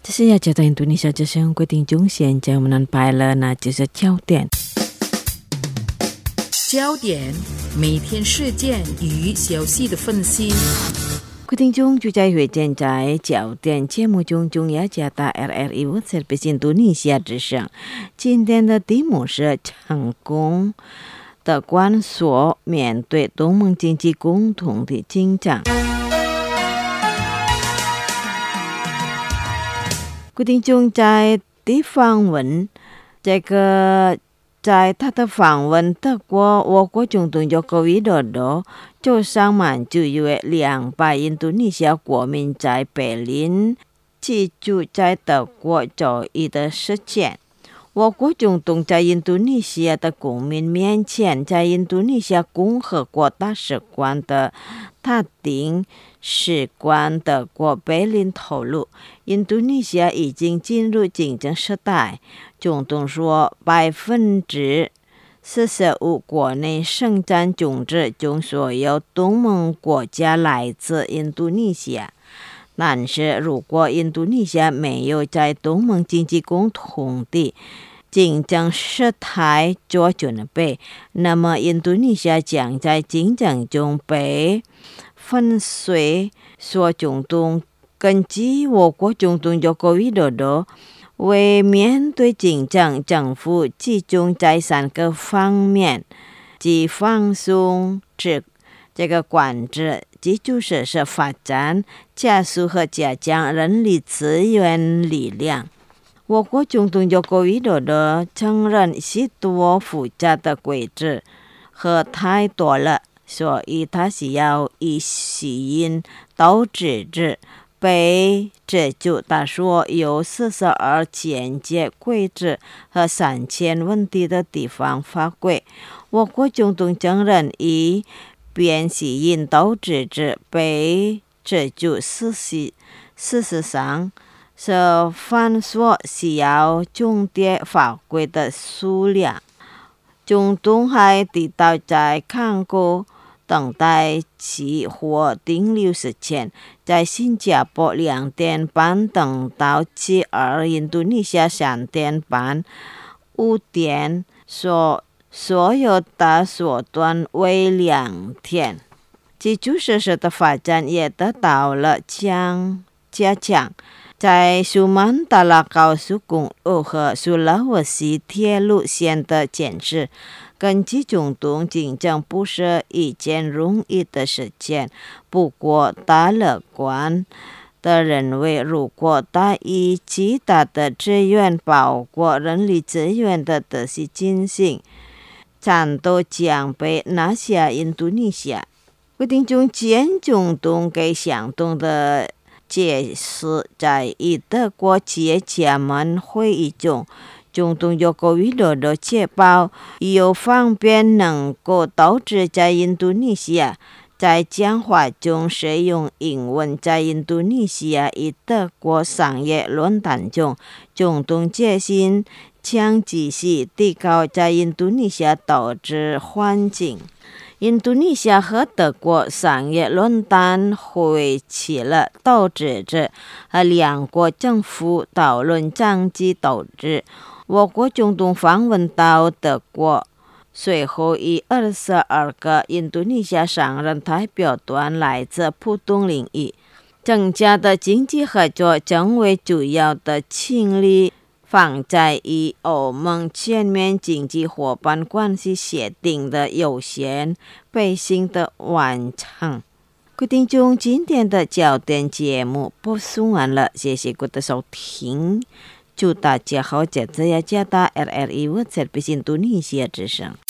这是要交代印度尼西亚之声规定中现在我们安排了那就是焦点。 焦点，每天事件与消息的分析。 各位听众，就在会见在焦点节目中，中央加大 RRI World Service 印度尼西亚之声。今天的题目是成功的关锁面对东盟经济共同的进展。各位听众，在地方文这个在他的访问德国，我国总统约科维多多就上满就约200印度尼西亚国民在柏林居住在德国就医的时间。我国总统在印度尼西亚的公民面前，在印度尼西亚共和国大使馆的特定使馆德国柏林透露，印度尼西亚已经进入竞争时代。总统说，45%国内生产种植中所有东盟国家来自印度尼西亚。但是如果印度尼西亚没有在东盟经济共同的竞争时态做准备，那么印度尼西亚将在竞争中被粉碎。说总统根据我国总统约科维多多为面对竞争，政府集中在3个方面，即放松这个管制、基础设施发展、加速和加强人力资源力量。我国总统约科维多多承认许多复杂的规制和太多了，所以他需要以吸引导致被这就他说有42前届规制和3000问题的地方法规。我国总统承认以便吸引导致被这就事实上是繁琐需要重叠法规的数量。总统还提到，在看过等待期或停留时间，在新加坡2点半等到期，而印度尼西亚3点半、5点，所有的缩短为2天。基础设施的发展也得到了加强。在苏曼达拉高速公路和苏拉沃西铁路线的建设，根据总统竞争不是一件容易的事情。不过他乐观的认为，如果他以其他的资源，包括人力资源的仔细进行，战斗将被拿下印度尼西亚。规定中前总统给相同的解释，在与德国企业家们会议中，总统约科维多多确保有方便能够导致在印度尼西亚在讲话中使用英文。在印度尼西亚与德国商业论坛中，总统决心将继续提高在印度尼西亚投资环境。印度尼西亚和德国商业论坛会起了投资者和2国政府讨论长期投资。我国总统访问到德国，随后以22个印度尼西亚商人代表团来自不同领域。增加的经济合作将为主要的精力放在与欧盟全面经济伙伴关系协定的有限背信的完成。各位听众，今天的焦点节目播送完了，谢谢各位的收听，祝大家好，这次要加大 RRI World Service 印度尼西亚之声。